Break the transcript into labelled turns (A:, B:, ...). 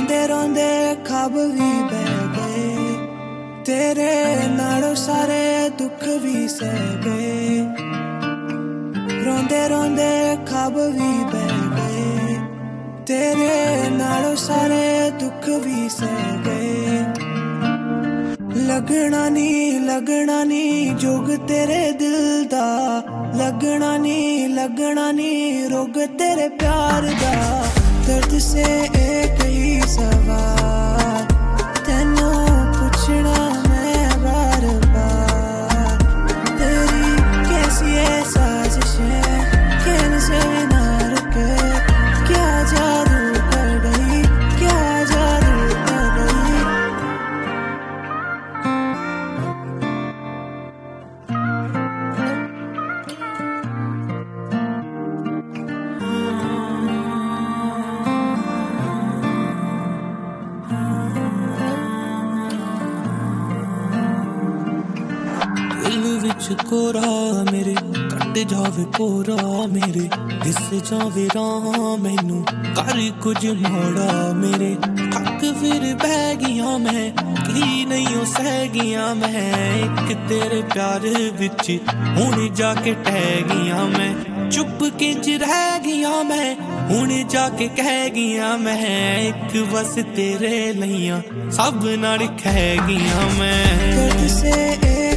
A: रोंदे रोंदे ख्वाब भी बह गए, तेरे नालों सारे दुख भी सह गए। रोंदे रोंदे ख्वाब भी बह गए, तेरे नालों सारे दुख भी सह गए। लगना नी जोग तेरे दिल दा, लगना नी रोग तेरे प्यार दा। दर्द से एक ही सवाल तेनू पूछना मैं बार बार, तेरी कैसी है साजिशें किन से ना रुके, क्या जादू कर गई, क्या जादू कर गई। कोरा मेरे कट जावे कोरा मेरे, दिस जावे राह मैनू कर कुछ माड़ा मेरे। थक फिर बह गया मैं की नहीं हो सह गया मैं, एक तेरे प्यार विच हुण जाके टह गया मैं। चुप किंज रह गया मैं हुण जाके कह गया मैं, एक बस तेरे लइयां सब नाल कह गया मैं।